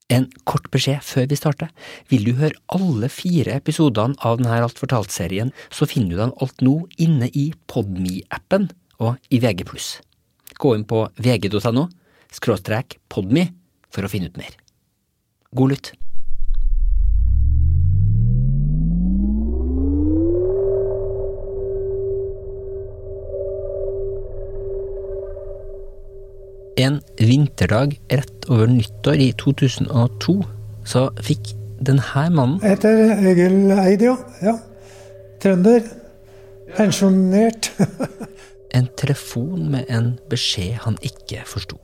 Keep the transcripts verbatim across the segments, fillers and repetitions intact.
En kort beskjed før vi starter. Vil du høre alle fire episodene av denne Alt fortalt-serien, så finner du den alt nå inne i Podme-appen og i V G pluss. Gå inn på vg.no, skråstrek Podme, for å finne ut mer. God lytt! En vinterdag rett over nyttår i to tusen og to, så fikk denne mannen... Jeg heter Egil Eid, ja. ja. Trønder. Pensjonert. En telefon med en beskjed han ikke forstod.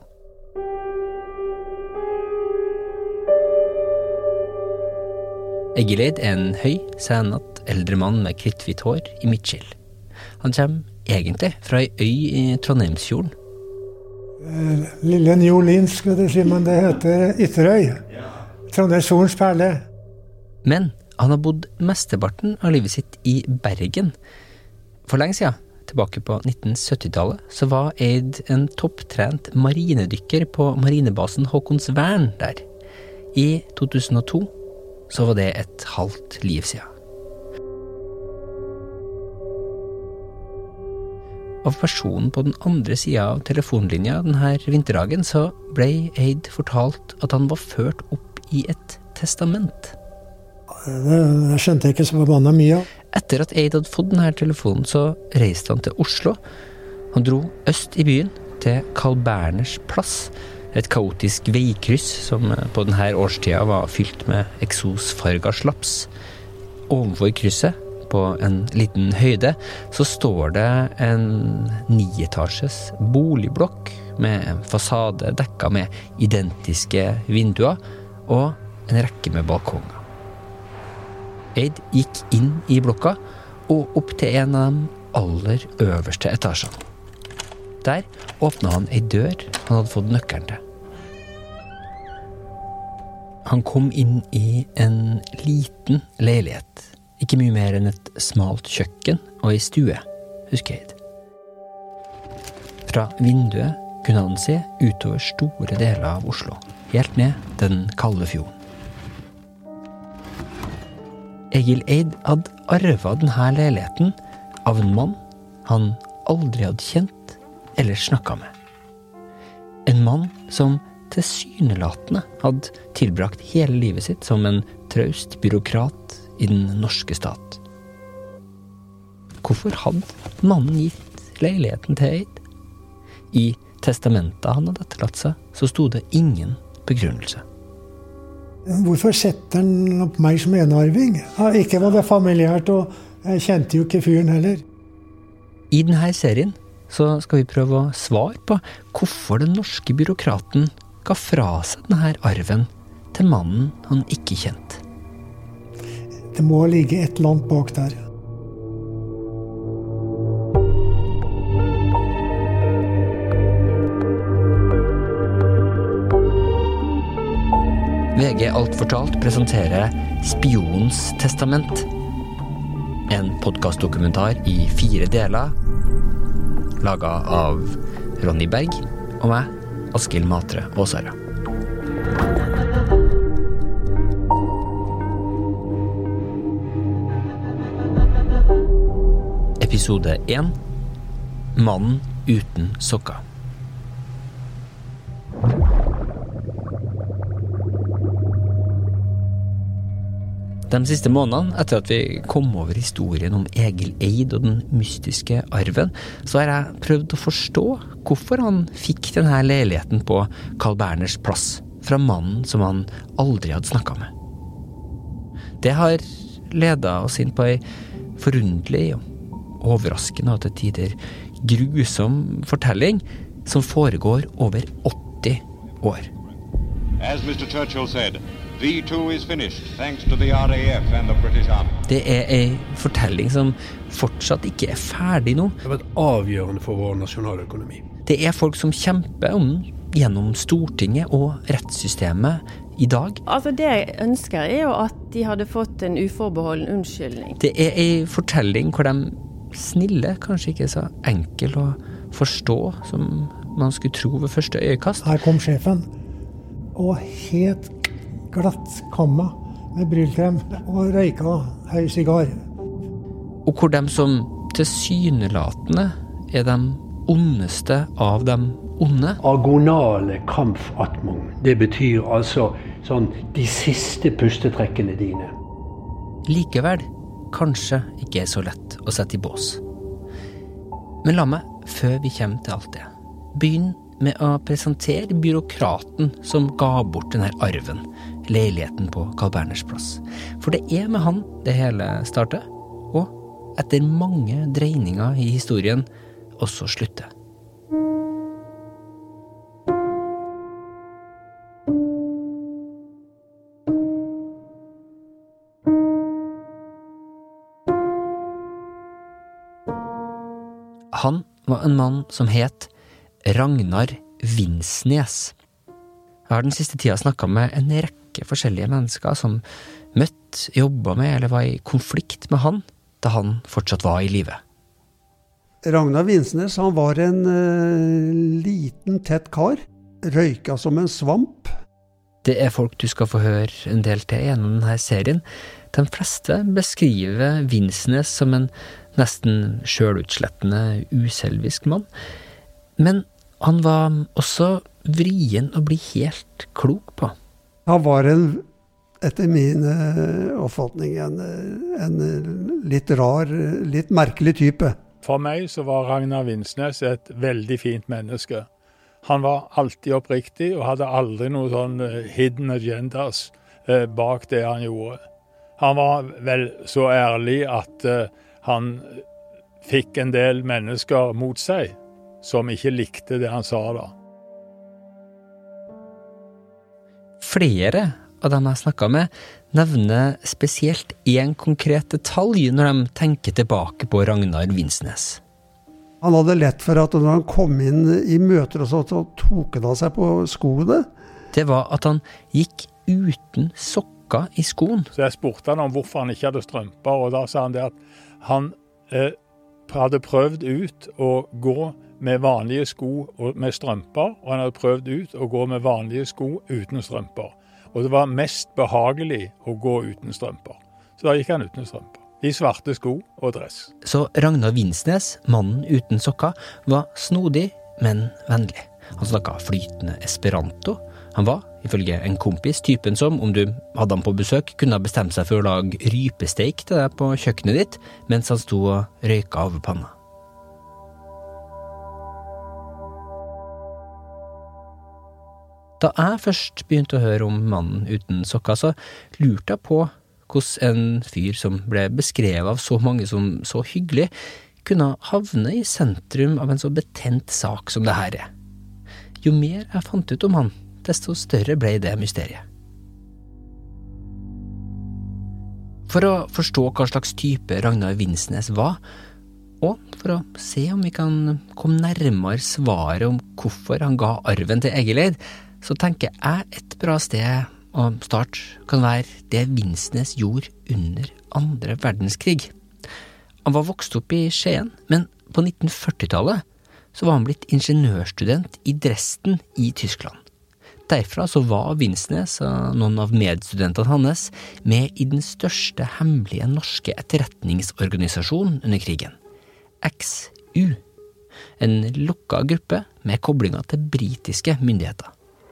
Egil Eid er en høy, senat, eldre mann med kritthvitt hår i midtskill. Han kommer egentlig fra ei øy i Trondheimsfjorden. Lille Njolin, skulle jeg si, men det heter Ytterøy. Trondheimsfjordens perle. Men han har bodd mesteparten av livet sitt i Bergen. For lenge siden, tilbake på nitten sytti-tallet, så var Eid en topptrent marinedykker på marinebasen Håkonsvern der. I to tusen og to så var det et halvt liv siden. Av personen på den andre siden av telefonlinja denne vinterdagen så ble Eid fortalt at han var ført opp i et testament. Det, det skjønte jeg ikke så forbannet mye av. Etter at Eid hadde fått denne telefonen så reiste han til Oslo. Han dro øst i byen til Carl Berners plass, et kaotisk veikryss som på denne årstida var fylt med eksosfarga slaps. Overfor krysset på en liten høyde, så står det en nietasjes boligblokk med en fasade dekka med identiske vinduer og en rekke med balkonger. Eid gikk inn i blokka og opp til en av de aller øverste etasjene. Der åpnet han ei dør han hadde fått nøkkelen til. Han kom inn i en liten leilighet. Ikke mye mer enn et smalt kjøkken og ei stue, husker Eid. Fra vinduet kunne han se utover store deler av Oslo, helt ned den kalde fjorden. Egil Eid hadde arvet denne leiligheten av en mann han aldri hadde kjent eller snakket med. En mann som tilsynelatende hadde tilbrakt hele livet sitt som en traust byråkrat i den norske stat. Hvorfor hadde mannen gitt leiligheten til Eid? I testamentet han hadde etterlatt seg, så stod det ingen begrunnelse. Hvorfor setter han opp meg som enarving? Ja, ikke var det familiært, og jeg kjente jo ikke fyren heller. I denne serien så skal vi prøve å svare på hvorfor den norske byråkraten ga fra seg denne arven til mannen han ikke kjente. Det må ligge et eller annet bak der. V G Alt fortalt presenterer Spionens testament. En podcastdokumentar i fire deler, laget av Ronny Berg og meg, Askild Matre Åsara. Episode én. Mannen uten sokker. De siste månedene, etter at vi kom over historien om Egil Eid og den mystiske arven, så har jeg prøvd å forstå hvorfor han fikk denne leiligheten på Carl Berners plass, fra mannen som han aldri hadde snakket med. Det har ledet oss inn på en forunderlig og overraskende og til tider grusom fortelling som foregår over åtti år. As mister Churchill said, V two is finished, thanks to the R A F and the British Army. Det er en fortelling som fortsatt ikke er ferdig nå. Det har vært avgjørende for vår nasjonaløkonomi. Det er folk som kjemper om gjennom Stortinget og rettssystemet i dag. Altså det jeg ønsker er jo at de hadde fått en uforbeholden unnskyldning. Det er en fortelling hvor de snille, kanskje ikke så enkel å forstå som man skulle tro ved første øyekast. Her kom sjefen, og helt glatt kamma med brylkrem og røyka høy sigar. Og hvor dem som tilsynelatende er de ondeste av de onde. Agonale kampfatmung, det betyr altså sånn de siste pustetrekkene dine. Likevel kanskje ikke er så lett å sette i bås. Men la meg, før vi kommer til alt det, begynne med å presentere byråkraten som ga bort denne arven, leiligheten på Carl Berners plass. For det er med han det hele startet, og etter mange dreininger i historien også slutter. Han var en mann som het Ragnar Vinsnes. Jeg har den siste tida snakket med en rekke forskjellige mennesker som møtt, jobbet med eller var i konflikt med han da han fortsatt var i livet. Ragnar Vinsnes, han var en uh, liten, tett kar, røyka som en svamp. Det er folk du skal få høre en del til gjennom denne serien. De fleste beskriver Vinsnes som en nesten selvutslettende, uselvisk mann. Men han var også vrien å bli helt klok på. Han var en, etter min uh, oppfatning, en, en litt rar, litt merkelig type. For meg så var Ragnar Vinsnes et veldig fint menneske. Han var alltid oppriktig og hadde aldri noen sånn hidden agendas uh, bak det han gjorde. Han var vel så ærlig at uh, han fikk en del mennesker mot seg som ikke likte det han sa da. Flere av dem jeg snakket med nevner spesielt en konkret detalj når de tenker tilbake på Ragnar Vinsnes. Han hadde lett for at når han kom inn i møter og så, så tok han av seg på skoene. Det var at han gikk uten sokker i skoen. Så jeg spurte han om hvorfor han ikke hadde strømper, og da sa han det at han eh, hadde prøvd ut å gå med vanlige sko og med strømper, og han hadde prøvd ut å gå med vanlige sko uten strømper. Og det var mest behagelig å gå uten strømper. Så da gikk han uten strømper. I svarte sko og dress. Så Ragnar Vinsnes, mannen uten sokker, var snodig, men vennlig. Han snakket flytende esperanto. Han var, ifølge en kompis, typen som, om du hadde han på besøk, kunne ha bestemt seg for å lage rypesteik til deg på kjøkkenet ditt, mens han sto og røyka over panna. Da jeg først begynte å høre om mannen uten sokker, så lurte jeg på hvordan en fyr som ble beskrevet av så mange som så hyggelig, kunne havne i sentrum av en så betent sak som det her er. Jo mer jeg fant ut om han, desto større ble det mysteriet. For å forstå hva slags type Ragnar Vinsnes var, og for å se om vi kan komme nærmere svaret om hvorfor han ga arven til Egileid, så tenker jeg et bra sted å starte kan være det Vinsnes gjorde under andre verdenskrig. Han var vokst opp i Skien, men på nitten førtitallet så var han blitt ingeniørstudent i Dresden i Tyskland. Derfra så var Vinsnes og noen av medstudentene hans med i den største hemmelige norske etterretningsorganisasjonen under krigen, X U, en lukket gruppe med koblinger til britiske myndigheter.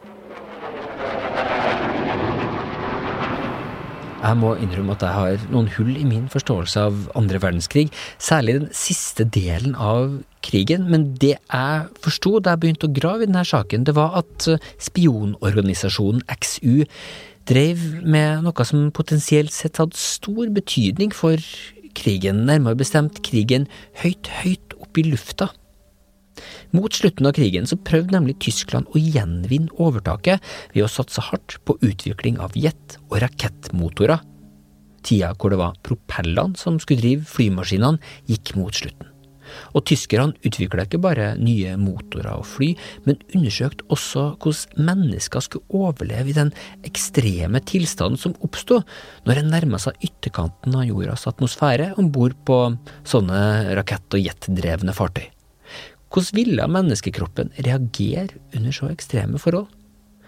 Jeg må innrømme at jeg har noen hull i min forståelse av andre verdenskrig, særlig den siste delen av krigen, men det jeg forstod da jeg begynte å grave i denne saken, det var at spionorganisasjonen X U drev med noe som potensielt sett hadde stor betydning for krigen, nærmere bestemt krigen høyt, høyt opp i lufta. Mot slutten av krigen så prøvde nemlig Tyskland å gjenvinne overtaket ved å satse hardt på utvikling av jet- og rakettmotorer. Tida hvor det var propellene som skulle drive flymaskinene gikk mot slutten. Og tyskerne utviklet ikke bare nye motorer og fly, men undersøkte også hvordan mennesker skulle overleve i den ekstreme tilstanden som oppstod når en nærmet seg ytterkanten av jordas atmosfære ombord på sånne rakett- og jetdrevne fartøy. Hvordan ville menneskekroppen reagere under så ekstreme forhold?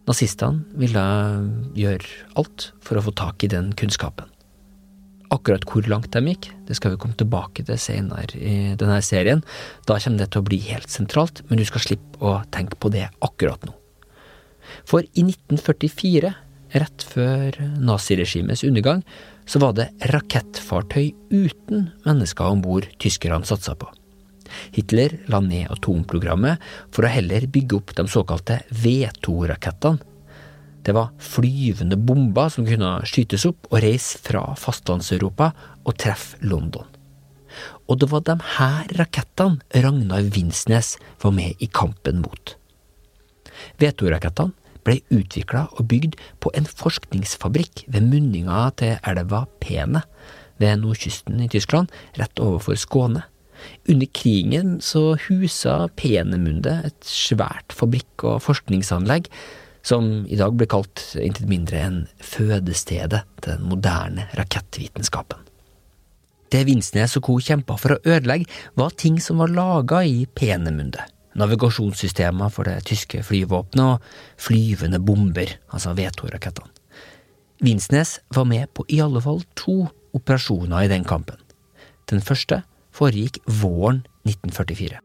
Nazistene ville gjøre alt for å få tak i den kunnskapen. Akkurat hvor langt de gikk, det skal vi komme tilbake til senere i denne serien. Da kommer det til å bli helt sentralt, men du skal slippe å tenke på det akkurat nå. For i nitten førtifire, rett før naziregimets undergang, så var det rakettfartøy uten mennesker ombord tyskerne satsa på. Hitler la ned atomprogrammet for å heller bygge opp de såkalte V to-rakettene. Det var flyvende bomber som kunne skytes opp og reise fra fastlandseuropa og treffe London. Og det var de her rakettene Ragnar Vinsnes var med i kampen mot. V to-rakettene ble utviklet og bygd på en forskningsfabrikk ved munninga til elva Peene ved nordkysten i Tyskland, rett overfor Skåne. Under krigen så husa Peenemünde et svært fabrikk- og forskningsanlegg som i dag blir kalt intet mindre enn fødestedet til den moderne rakettvitenskapen. Det Vinsnes og co. kjempet for å ødelegge var ting som var laget i Peenemünde. Navigasjonssystemer for det tyske flyvåpenet og flyvende bomber, altså V to-rakettene. Vinsnes var med på i alle fall to operasjoner i den kampen. Den første foregikk våren nitten førtifire.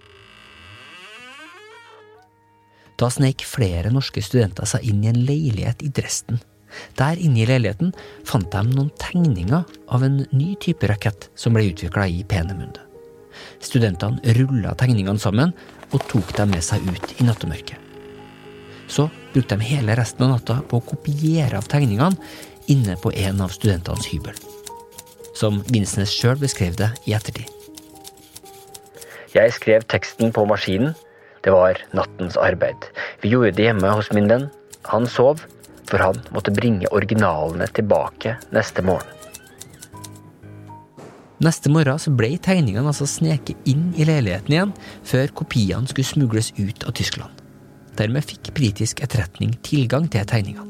Da snek flere norske studenter seg inn i en leilighet i Dresden. Der inne i leiligheten fant de noen tegninger av en ny type rakett som ble utviklet i Peenemünde. Studentene rullet tegningene sammen og tok dem med seg ut i nattemørket. Så brukte de hele resten av natta på å kopiere av tegningene inne på en av studentenes hybel. Som Vinsnes selv beskrev det i ettertid. Jeg skrev teksten på maskinen. Det var nattens arbeid. Vi gjorde det hjemme hos min venn. Han sov, for han måtte bringe originalene tilbake neste morgen. Neste morgen så ble tegningene altså sneket inn i leiligheten igjen, før kopiene skulle smugles ut av Tyskland. Dermed fikk britisk etterretning tilgang til tegningene.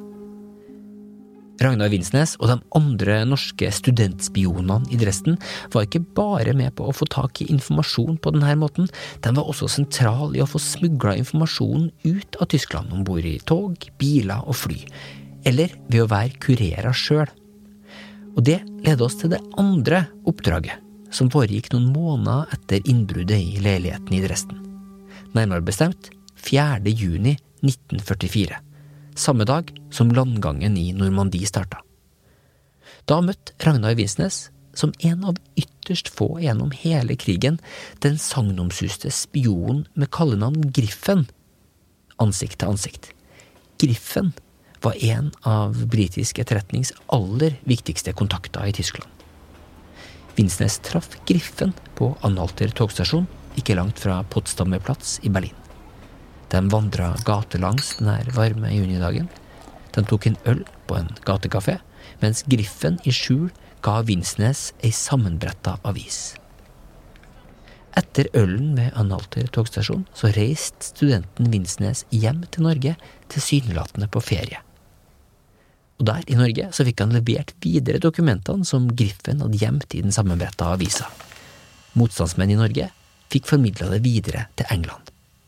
Ragnar Vinsnes og de andre norske studentspionene i Dresden var ikke bare med på å få tak i informasjon på denne måten, de var også sentral i å få smuglet informasjonen ut av Tyskland ombord i tog, biler og fly, eller ved å være kurerer selv. Og det leder oss til det andre oppdraget, som foregikk noen måneder etter innbruddet i leiligheten i Dresden. Nærmere bestemt fjerde juni nitten førtifire. Samme dag som landgangen i Normandie startet. Da møtte Ragnar Vinsnes, som en av ytterst få gjennom hele krigen, den sagnomsuste spionen med kallenavn Griffen, ansikt til ansikt. Griffen var en av britisk etterretnings aller viktigste kontakter i Tyskland. Vinsnes traff Griffen på Anhalter togstasjon, ikke langt fra Potsdamer Platz i Berlin. De vandret gatelangs denne varme junidagen. De tok en øl på en gatekafé, mens Griffen i skjul ga Vinsnes ei sammenbrettet avis. Etter ølen ved Anhalter togstasjon så reiste studenten Vinsnes hjem til Norge, tilsynelatende på ferie. Og der i Norge så fikk han levert videre dokumentene som Griffen hadde gjemt i den sammenbrettet avisa. Motstandsmenn i Norge fikk formidlet det videre til England.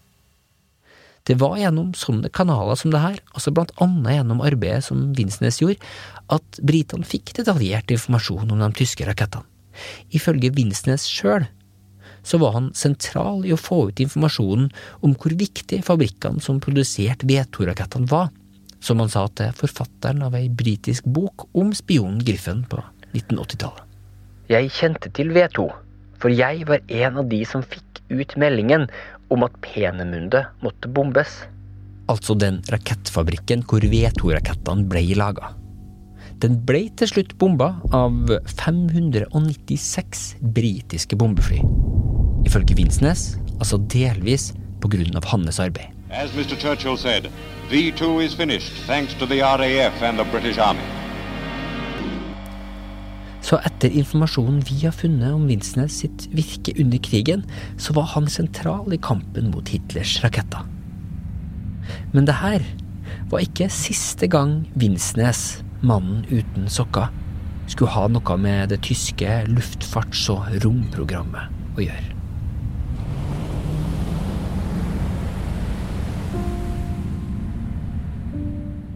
Det var gjennom sånne kanaler som det her, altså blant annet gjennom arbeidet som Vinsnes gjorde, at britene fikk detaljert informasjon om de tyske rakettene. Ifølge Vinsnes selv, så var han sentral i å få ut informasjonen om hvor viktig fabrikkene som produserte V to-rakettene var, som han sa til forfatteren av ei britisk bok om spionen Griffen på nitten åtti-tallet. Jeg kjente til V to, for jeg var en av de som fikk ut meldingen om at Peenemünde måtte bombes. Altså den rakettfabrikken hvor V to-rakettene ble laget. Den ble til slutt bomba av fem hundre nittiseks britiske bombefly. Ifølge Vinsnes, altså delvis på grunn av hans arbeid. As Mister Churchill said, V two is finished thanks to the R A F and the British Army. Så etter informasjonen vi har funnet om Vinsnes sitt virke under krigen, så var han sentral i kampen mot Hitlers raketter. Men det her var ikke siste gang Vinsnes, mannen uten sokker, skulle ha noe med det tyske luftfarts- og romprogrammet å gjøre.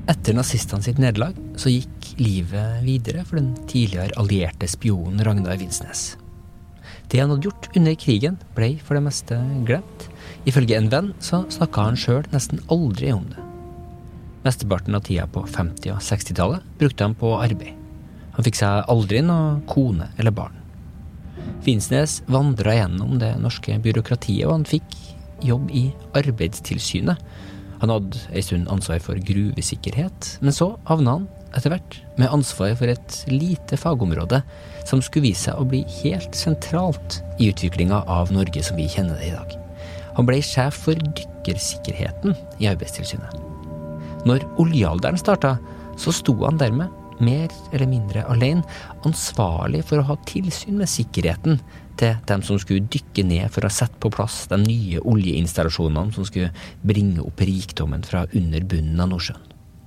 Etter nazistene sitt nederlag så gikk livet videre for den tidligere allierte spionen Ragnar Vinsnes. Det han hadde gjort under krigen ble for det meste glemt. Ifølge en venn så snakket han selv nesten aldri om det. Mesteparten av tida på femti- og sekstitallet brukte han på arbeid. Han fikk seg aldri noe kone eller barn. Vinsnes vandret gjennom det norske byråkratiet, og han fikk jobb i Arbeidstilsynet. Han hadde en stund ansvar for gruvesikkerhet, men så havna han etter hvert med ansvar for et lite fagområde som skulle vise seg å bli helt sentralt i utviklingen av Norge som vi kjenner det i dag. Han ble sjef for dykkersikkerheten i Arbeidstilsynet. Når oljealderen startet, så sto han dermed mer eller mindre alene, ansvarlig for å ha tilsyn med sikkerheten til dem som skulle dykke ned for å sette på plass de nye oljeinstallasjonene som skulle bringe opp rikdommen fra under bunnen av Nordsjøen.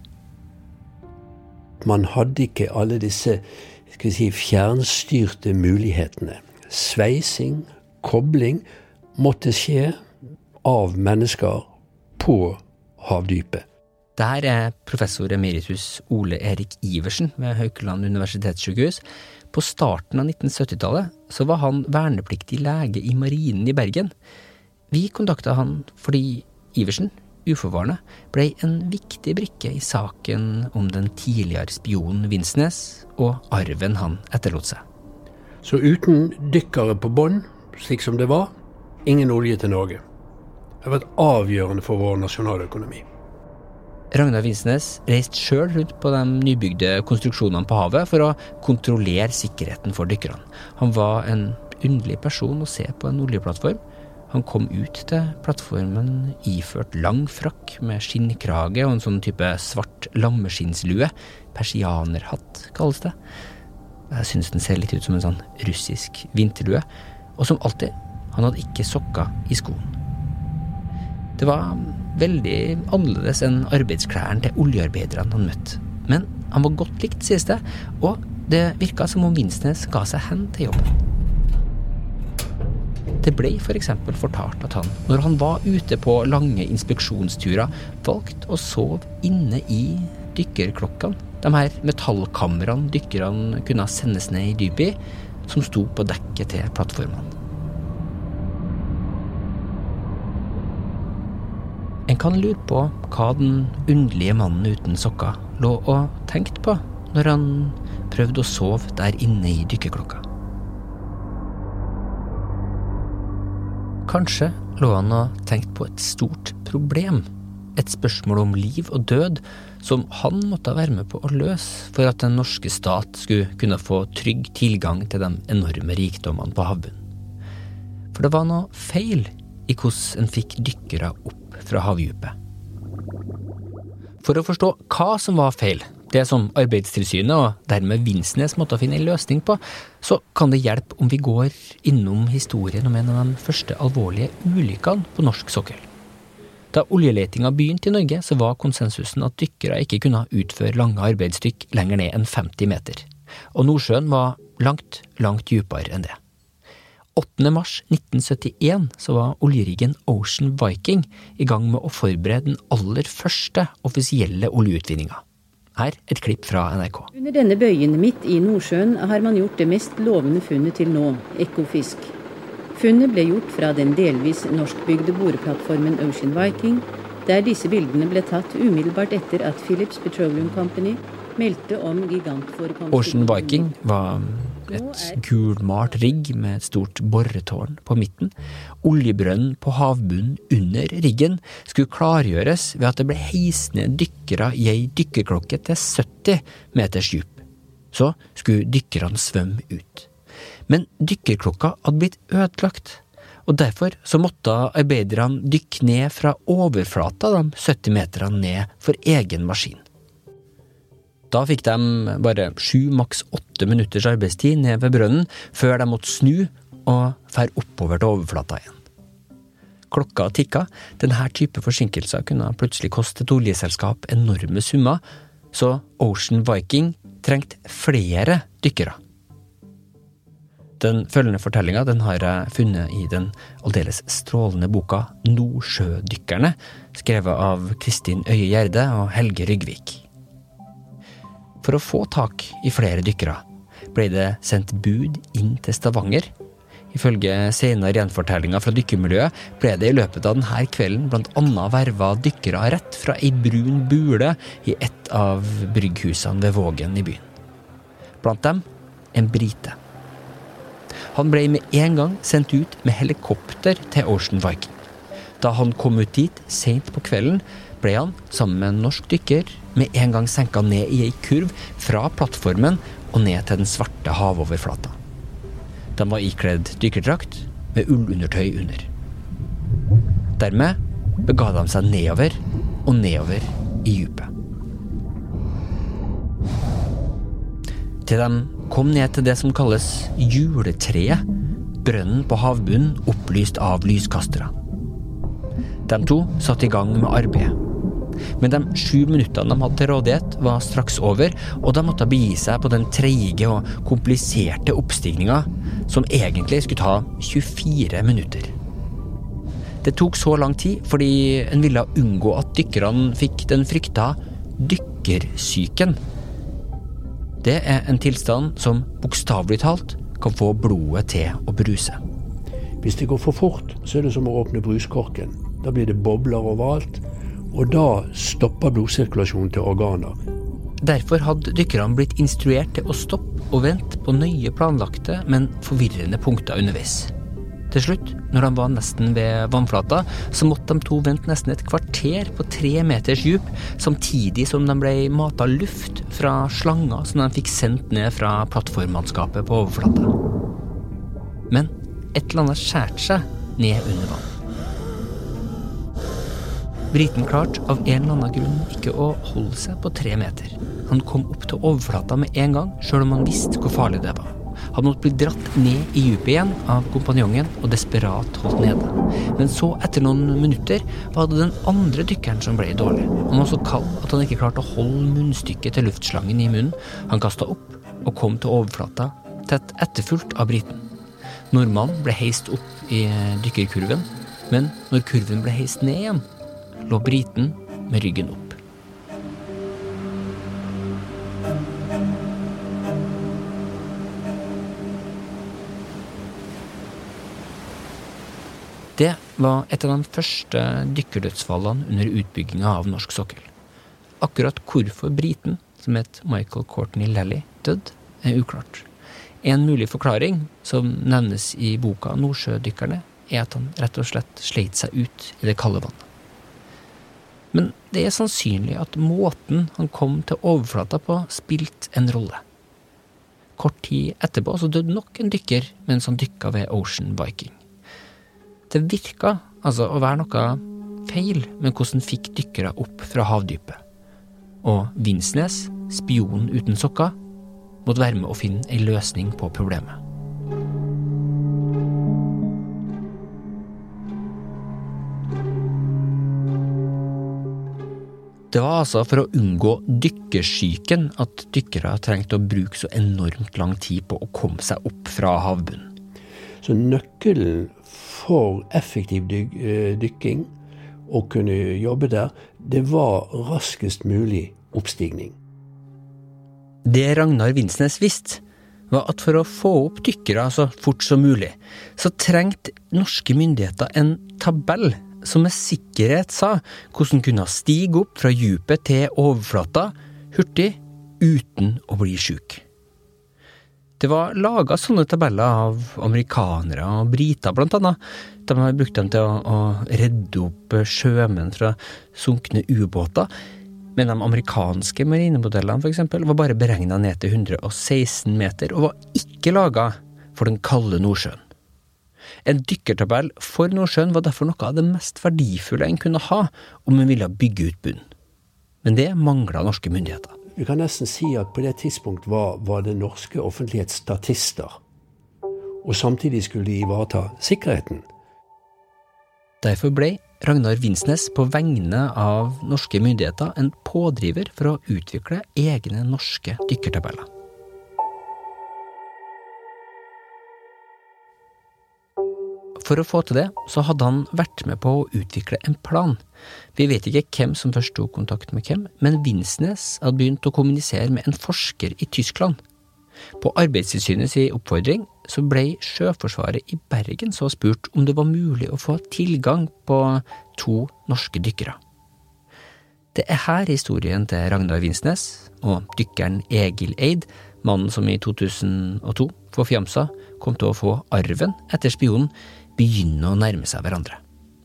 Man hadde ikke alle disse skal vi si, fjernstyrte mulighetene. Sveising, kobling måtte skje av mennesker på havdypet. Dette er professor emeritus Ole Erik Iversen ved Haukeland universitetssykehus. På starten av nitten syttitallet så var han vernepliktig lege i marinen i Bergen. Vi kontaktet han fordi Iversen, uforvarende, ble en viktig brikke i saken om den tidligere spionen Vinsnes og arven han etterlot seg. Så uten dykkere på bånd, slik som det var, ingen olje til Norge. Det har vært avgjørende for vår nasjonaløkonomi. Ragnar Vinsnes reiste selv rundt på de nybygde konstruksjonene på havet for å kontrollere sikkerheten for dykkerne. Han var en underlig person å se på en oljeplattform. Han kom ut til plattformen iført lang frakk med skinnkrage og en sånn type svart lammeskinnslue. Persianerhatt kalles det. Jeg synes den ser litt ut som en sånn russisk vinterlue. Og som alltid, han hadde ikke sokker i skoen. Det var veldig annerledes enn arbeidsklærne til oljearbeiderne han møtte. Men han var godt likt, sies det, og det virket som om Vinsnes ga seg hen til jobben. Det ble for eksempel fortalt at han, når han var ute på lange inspeksjonsturer, valgte å sove inne i dykkerklokkene. De her metallkamrene dykkerne kunne sendes ned i dypet i, som sto på dekket til plattformene. En kan lure på hva den underlige mannen uten sokker lå og tenkte på når han prøvde å sove der inne i dykkerklokka. Kanskje lå han og tenkte på et stort problem, et spørsmål om liv og død som han måtte være med på å løse for at den norske stat skulle kunne få trygg tilgang til de enorme rikdommene på havbunnen. For det var noe feil i hvordan en fikk dykkere opp fra havdypet. For å forstå hva som var feil, det som Arbeidstilsynet og dermed Vinsnes måtte finne en løsning på, så kan det hjelpe om vi går innom historien om en av de første alvorlige ulykkene på norsk sokkel. Da oljeletinga begynte i Norge, så var konsensusen at dykkere ikke kunne utføre lange arbeidsstykk lenger ned enn femti meter. Og Nordsjøen var langt, langt dypere enn det. åttende mars nitten syttien så var oljeriggen Ocean Viking i gang med å forberede den aller første offisielle oljeutvinninga. Her et klipp fra N R K. Under denne bøyen midt i Nordsjøen har man gjort det mest lovende funnet til nå, Ekofisk. Funnet ble gjort fra den delvis norskbygde boreplattformen Ocean Viking, der disse bildene ble tatt umiddelbart etter at Phillips Petroleum Company meldte om gigantforekomster. Ocean Viking var et gulmalt rigg med et stort borretårn på midten. Oljebrønnen på havbunnen under riggen skulle klargjøres ved at det ble heist ned dykkere i ei dykkerklokke til sytti meters dyp. Så skulle dykkerne svømme ut. Men dykkerklokka hadde blitt ødelagt, og derfor så måtte arbeiderne dykke ned fra overflata de sytti meterne ned for egen maskin. Da fikk de bare sju, maks åtte minutters arbeidstid ned ved brønnen, før de måtte snu og fær oppover til overflata igjen. Klokka tikka. Denne type forsinkelser kunne plutselig koste et oljeselskap enorme summer, så Ocean Viking trengte flere dykkere. Den følgende fortellingen den har jeg funnet i den aldeles strålende boka Nordsjødykkerne, skrevet av Kristin Øye Gjerde og Helge Ryggvik. For å få tak i flere dykkere ble det sendt bud inn til Stavanger. Ifølge senere gjenfortellinger fra dykkermiljøet ble det i løpet av denne kvelden blant annet vervet dykkere rett fra ei brun bule i et av brygghusene ved Vågen i byen. Blant dem en brite. Han ble med en gang sendt ut med helikopter til Ocean Viking. Da han kom ut dit sent på kvelden, ble han, sammen med en norsk dykker, med en gang senket ned i ei kurv fra plattformen og ned til den svarte havoverflata. De var ikledd dykkerdrakt med ullundertøy under. Dermed bega de seg nedover og nedover i djupet. Til de kom ned til det som kalles juletreet, brønnen på havbunnen opplyst av lyskastere. De to satt i gang med arbeidet. Men de sju minuttene de hadde til rådighet var straks over, og de måtte begi seg på den treige og kompliserte oppstigninga, som egentlig skulle ta tjuefire minutter. Det tok så lang tid fordi en ville unngå at dykkerne fikk den frykta dykkersyken. Det er en tilstand som bokstavelig talt kan få blodet til å bruse. Hvis det går for fort, så er det som å åpne bruskorken. Da blir det bobler overalt, og da stopper blodsirkulasjonen til organer. Derfor hadde dykkerne blitt instruert til å stoppe og vente på nøye planlagte, men forvirrende punkter underveis. Til slutt, når de var nesten ved vannflata, så måtte de to vente nesten et kvarter på tre meters djup, samtidig som de ble matet luft fra slanger som de fikk sendt ned fra plattformmannskapet på overflata. Men et eller annet skjærte seg ned under vann. Briten klarte av en eller annen grunn ikke å holde seg på tre meter. Han kom opp til overflata med en gang, selv om han visste hvor farlig det var. Han måtte bli dratt ned i djupet igjen av kompanjongen og desperat holdt nede. Men så, etter noen minutter, var det den andre dykkeren som ble dårlig. Han var så kald at han ikke klarte å holde munnstykket til luftslangen i munnen. Han kastet opp og kom til overflata, tett etterfulgt av briten. Nordmannen ble heist opp i dykkerkurven, men når kurven ble heist ned igjen, lå briten med ryggen opp. Det var et av de første dykkerdødsfallene under utbygginga av norsk sokkel. Akkurat hvorfor briten, som het Michael Courtney Lally, død, er uklart. En mulig forklaring, som nevnes i boka Nordsjødykkerne, er at han rett og slett sleit seg ut i det kalde vannet. Men det er sannsynlig at måten han kom til overflata på spilte en rolle. Kort tid etterpå så døde nok en dykker mens han dykka ved Ocean Viking. Det virka altså å være noe feil med hvordan fikk dykkere opp fra havdypet. Og Vinsnes, spionen uten sokker, måtte være med å finne en løsning på problemet. Det var altså for å unngå dykkersyken at dykkere trengte å bruke så enormt lang tid på å komme seg opp fra havbunnen. Så nøkkelen for effektiv dyk, dykking og kunne jobbe der, det var raskest mulig oppstigning. Det Ragnar Vinsnes visste, var at for å få opp dykkere så fort som mulig, så trengte norske myndigheter en tabell som med sikkerhet sa hvordan kunne stige opp fra djupet til overflata hurtig uten å bli syk. Det var laget sånne tabeller av amerikanere og briter blant annet. De har brukt dem til å, å redde opp sjømenn fra sunkne ubåter. Men de amerikanske marinemodellene for eksempel var bare beregnet ned til hundre og seksten meter og var ikke laget for den kalde Nordsjøen. En dykkertabell for Nordsjøen var derfor noe av det mest verdifulle en kunne ha om en ville bygge ut bunnen. Men det manglet norske myndigheter. Vi kan nesten si at på det tidspunkt var, var det norske offentlighets statister, og samtidig skulle de ivareta sikkerheten. Derfor ble Ragnar Vinsnes på vegne av norske myndigheter en pådriver for å utvikle egne norske dykkertabeller. For å få til det, så hadde han vært med på å utvikle en plan. Vi vet ikke hvem som først tok kontakt med hvem, men Vinsnes hadde begynt å kommunisere med en forsker i Tyskland. På Arbeidstilsynets oppfordring så ble Sjøforsvaret i Bergen så spurt om det var mulig å få tilgang på to norske dykkere. Det er her historien til Ragnar Vinsnes og dykkeren Egil Eid, mannen som i to tusen og to forfjamsa, kom til å få arven etter spionen, begynne å nærme seg hverandre.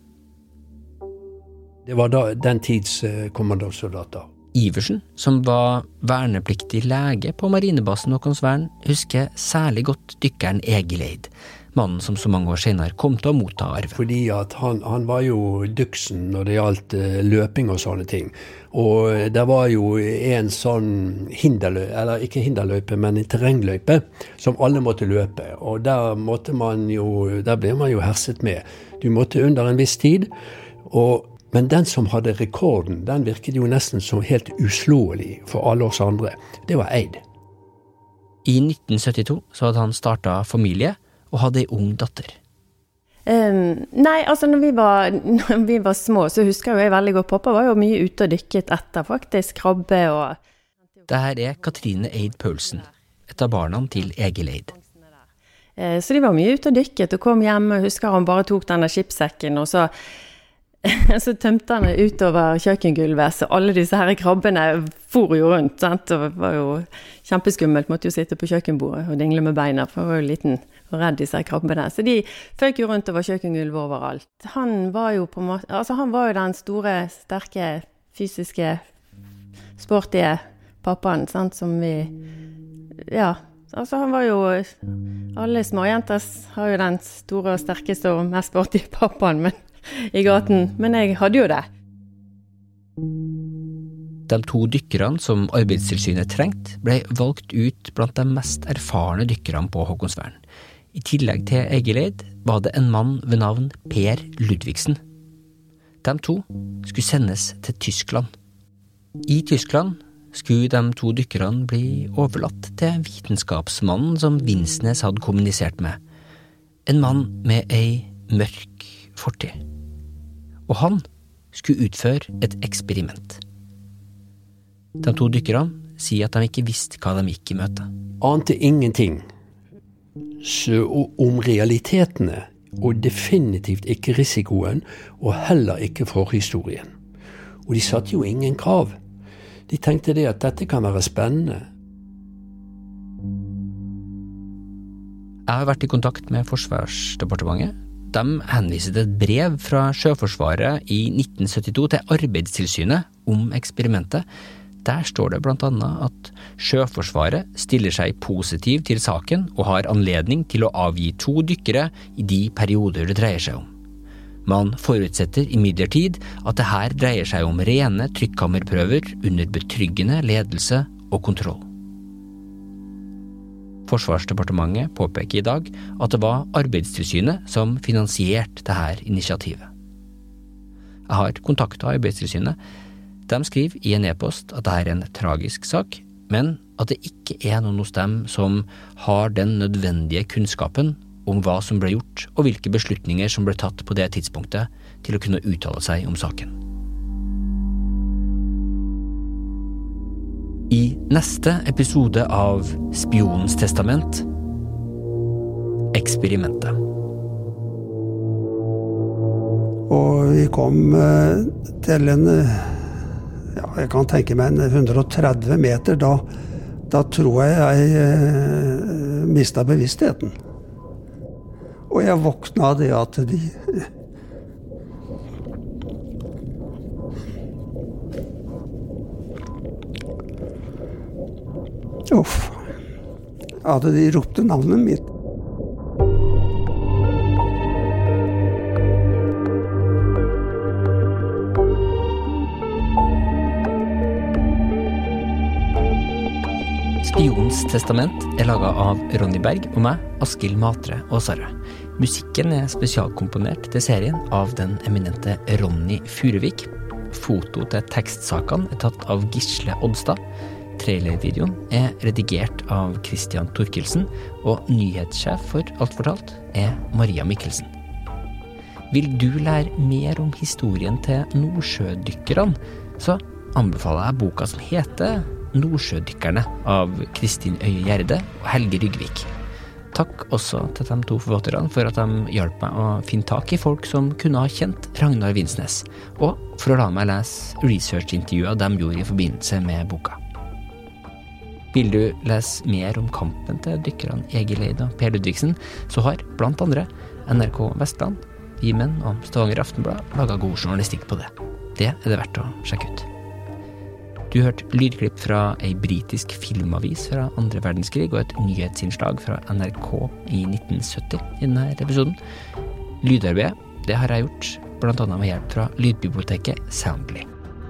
Det var da den tids eh, kommandosoldater. Iversen, som var vernepliktig lege på marinebasen Håkonsvern, husker særlig godt dykkeren Egil Eid, mannen som så mange år senere kom til å motta arven. Fordi at han, han var jo dyksen når det gjaldt uh, løping og sånne ting. Og det var jo en sånn hinderløype, eller ikke hinderløype, men en terrengløype, som alle måtte løpe. Og der måtte man jo, der ble man jo herset med. Du måtte under en viss tid, og men den som hadde rekorden, den virket jo nesten som helt uslåelig for alle oss andre. Det var Eid. I nitten syttito så hadde han startet familie og hadde en ung datter. Um, nei, altså når vi, var, når vi var små, så husker jeg veldig godt. Pappa var jo mye ute og dykket etter faktisk krabbe og... Dette er Katrine Eid Paulsen, et av barna til Egil Eid. Uh, så de var mye ute og dykket og kom hjem, og husker han bare tok denne skipssekken, og så... så tømte han utover kjøkkengulvet, så alle disse her krabbene for jo rundt, sant? Og det var jo kjempeskummelt, måtte jo sitte på kjøkkenbordet og dingle med beina, for han var jo liten og redd disse her krabbene. Så de føk jo rundt over kjøkkengulvet overalt. Han var jo på en måte, altså han var jo den store, sterke, fysiske, sportige pappaen, sant? Som vi, ja, altså han var jo, alle småjenter har jo den store og sterkeste og mest sportige pappaen, men i gaten, men jeg hadde jo det. De to dykkerne som Arbeidstilsynet trengte ble valgt ut blant de mest erfarne dykkerne på Håkonsvern. I tillegg til Egil Eid var det en mann ved navn Per Ludvigsen. De to skulle sendes til Tyskland. I Tyskland skulle de to dykkerne bli overlatt til vitenskapsmannen som Vinsnes hadde kommunisert med. En mann med ei mørk fortid. Og han skulle utføre et eksperiment. De to dykkerne sier at de ikke visste hva de gikk i møte. Ante ingenting så om realitetene, og definitivt ikke risikoen, og heller ikke forhistorien. Og de satte jo ingen krav. De tenkte det at dette kan være spennende. Jeg har vært i kontakt med Forsvarsdepartementet. De henviser til et brev fra Sjøforsvaret i nitten syttito til Arbeidstilsynet om eksperimentet. Der står det blant annet at Sjøforsvaret stiller seg positiv til saken og har anledning til å avgi to dykkere i de perioder det dreier seg om. Man forutsetter imidlertid at det her dreier seg om rene trykkammerprøver under betryggende ledelse og kontroll. Forsvarsdepartementet påpeker i dag at det var Arbeidstilsynet som finansierte dette initiativet. Jeg har kontaktet Arbeidstilsynet. De skriver i en e-post at dette er en tragisk sak, men at det ikke er noen hos dem som har den nødvendige kunnskapen om hva som ble gjort og hvilke beslutninger som ble tatt på det tidspunktet til å kunne uttale seg om saken. I neste episode av Spionens testament, eksperimentet. Og vi kom eh, til en, ja, jeg kan tenke meg en hundre og tretti meter, da, da tror jeg jeg eh, mistet bevisstheten. Og jeg våkna av det at de... Uff. At de ropte navnet mitt. Spionens testament er laget av Ronny Berg og meg, Askild Matre og Sarre. Musikken er spesialkomponert til serien av den eminente Ronny Furevik. Foto til tekstsakene er tatt av Gisle Oddstad. Trailervideoen er redigert av Christian Torkelsen, og nyhetssjef for Alt fortalt er Maria Mikkelsen. Vil du lære mer om historien til nordsjødykkerne, så anbefaler jeg boka som heter Nordsjødykkerne av Kristin Øye Gjerde og Helge Ryggvik. Takk også til de to forfatterne for at de hjalp meg å finne tak i folk som kunne ha kjent Ragnar Vinsnes, og for å la meg lese researchintervjuer de gjorde i forbindelse med boka. Vil du lese mer om kampen til dykkerne Egil Eid og Per Ludvigsen, så har blant andre N R K Vestland, Vimen og Stavanger Aftenblad laget god journalistikk på det. Det er det verdt å sjekke ut. Du hørte lydklipp fra ei britisk filmavis fra andre verdenskrig og et nyhetsinnslag fra N R K i nitten sytti i denne episoden. Lydarbeidet, det har jeg gjort, blant annet med hjelp fra lydbiblioteket Soundly.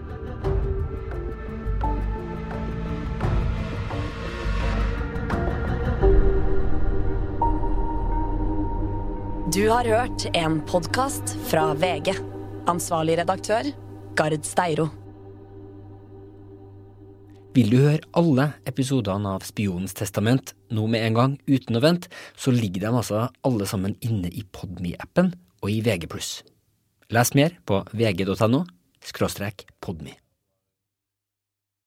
Du har hørt en podcast fra V G. Ansvarlig redaktør, Gard Steiro. Vil du høre alle episodene av Spionens testament nå med en gang uten å vente, så ligger de altså alle sammen inne i Podme-appen og i V G plus. Les mer på vg.no skråstrek Podme.